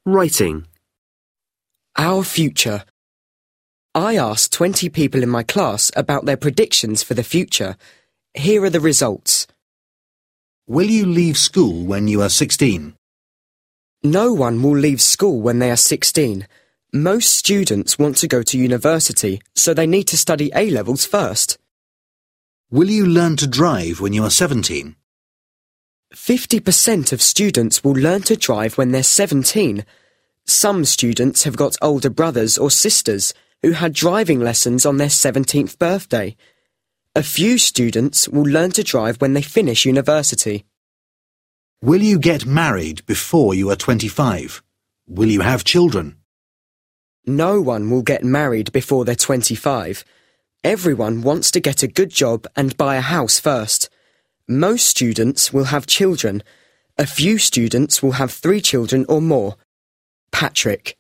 Writing. Our future. I asked 20 people in my class about their predictions for the future. Here are the results. Will you leave school when you are 16? No one will leave school when they are 16. Most students want to go to university, so they need to study A-levels first. Will you learn to drive when you are 17? 50% of students will learn to drive when they're 17. Some students have got older brothers or sisters who had driving lessons on their 17th birthday. A few students will learn to drive when they finish university. Will you get married before you are 25? Will you have children? No one will get married before they're 25. Everyone wants to get a good job and buy a house first. Most students will have children. A few students will have 3 children or more. Patrick.